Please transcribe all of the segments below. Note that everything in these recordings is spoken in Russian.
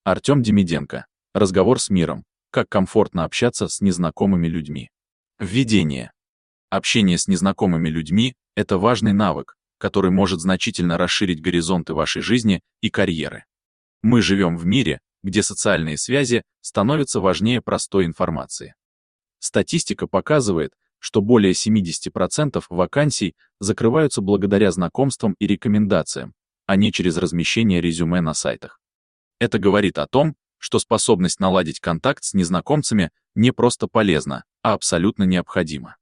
Артем Демиденко. Разговор с миром. Как комфортно общаться с незнакомыми людьми. Введение. Общение с незнакомыми людьми – это важный навык, который может значительно расширить горизонты вашей жизни и карьеры. Мы живем в мире, где социальные связи становятся важнее простой информации. Статистика показывает, что более 70% вакансий закрываются благодаря знакомствам и рекомендациям, а не через размещение резюме на сайтах. Это говорит о том, что способность наладить контакт с незнакомцами не просто полезна, а абсолютно необходима.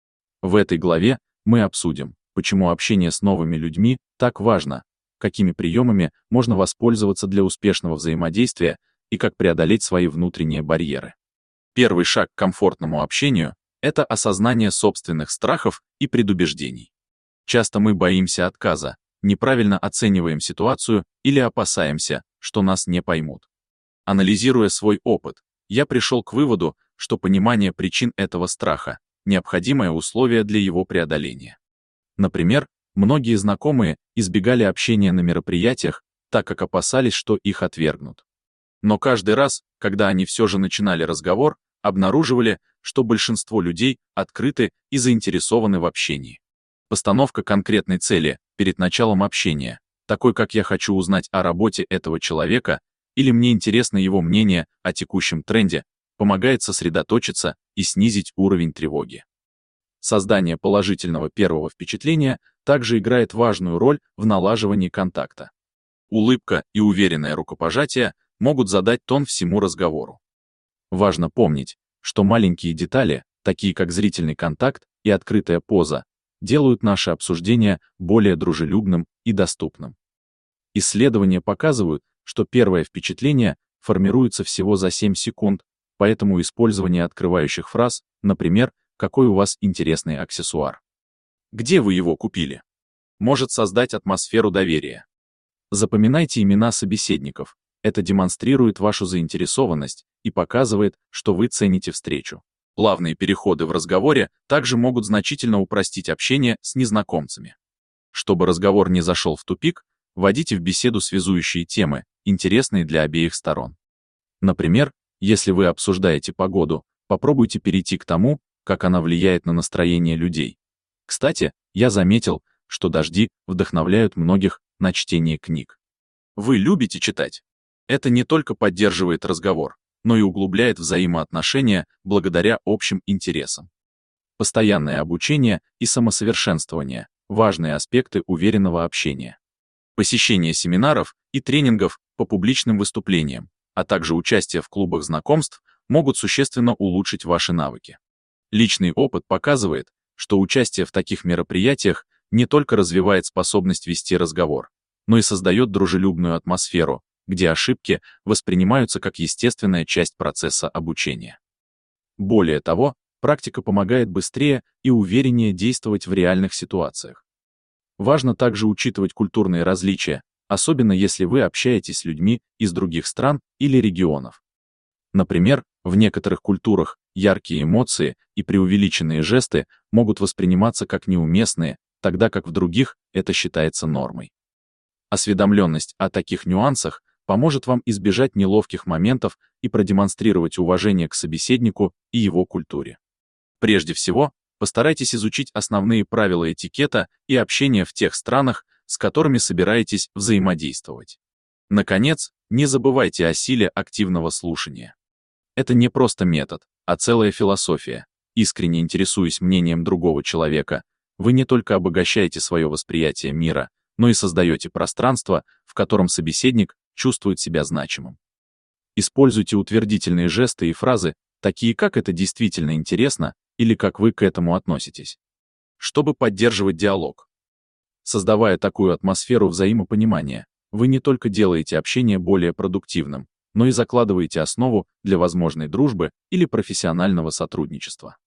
В этой главе мы обсудим, почему общение с новыми людьми так важно, какими приемами можно воспользоваться для успешного взаимодействия и как преодолеть свои внутренние барьеры. Первый шаг к комфортному общению – это осознание собственных страхов и предубеждений. Часто мы боимся отказа, неправильно оцениваем ситуацию или опасаемся, что нас не поймут. Анализируя свой опыт, я пришел к выводу, что понимание причин этого страха – необходимое условие для его преодоления. Например, многие знакомые избегали общения на мероприятиях, так как опасались, что их отвергнут. Но каждый раз, когда они все же начинали разговор, обнаруживали, что большинство людей открыты и заинтересованы в общении. Постановка конкретной цели перед началом общения, такой как «я хочу узнать о работе этого человека» или «мне интересно его мнение о текущем тренде», помогает сосредоточиться и снизить уровень тревоги. Создание положительного первого впечатления также играет важную роль в налаживании контакта. Улыбка и уверенное рукопожатие могут задать тон всему разговору. Важно помнить, что маленькие детали, такие как зрительный контакт и открытая поза, делают наше обсуждение более дружелюбным и доступным. Исследования показывают, что первое впечатление формируется всего за 7 секунд, поэтому использование открывающих фраз, например, «какой у вас интересный аксессуар», «где вы его купили», может создать атмосферу доверия. Запоминайте имена собеседников, это демонстрирует вашу заинтересованность и показывает, что вы цените встречу. Плавные переходы в разговоре также могут значительно упростить общение с незнакомцами. Чтобы разговор не зашел в тупик, вводите в беседу связующие темы, интересные для обеих сторон. Например, если вы обсуждаете погоду, попробуйте перейти к тому, как она влияет на настроение людей. Кстати, я заметил, что дожди вдохновляют многих на чтение книг. Вы любите читать? Это не только поддерживает разговор, но и углубляет взаимоотношения благодаря общим интересам. Постоянное обучение и самосовершенствование – важные аспекты уверенного общения. Посещение семинаров и тренингов по публичным выступлениям, а также участие в клубах знакомств могут существенно улучшить ваши навыки. Личный опыт показывает, что участие в таких мероприятиях не только развивает способность вести разговор, но и создает дружелюбную атмосферу, где ошибки воспринимаются как естественная часть процесса обучения. Более того, практика помогает быстрее и увереннее действовать в реальных ситуациях. Важно также учитывать культурные различия, особенно если вы общаетесь с людьми из других стран или регионов. Например, в некоторых культурах яркие эмоции и преувеличенные жесты могут восприниматься как неуместные, тогда как в других это считается нормой. Осведомленность о таких нюансах поможет вам избежать неловких моментов и продемонстрировать уважение к собеседнику и его культуре. Прежде всего, постарайтесь изучить основные правила этикета и общения в тех странах, с которыми собираетесь взаимодействовать. Наконец, не забывайте о силе активного слушания. Это не просто метод, а целая философия. Искренне интересуясь мнением другого человека, вы не только обогащаете свое восприятие мира, но и создаете пространство, в котором собеседник чувствует себя значимым. Используйте утвердительные жесты и фразы, такие как «это действительно интересно» или «как вы к этому относитесь», чтобы поддерживать диалог. Создавая такую атмосферу взаимопонимания, вы не только делаете общение более продуктивным, но и закладываете основу для возможной дружбы или профессионального сотрудничества.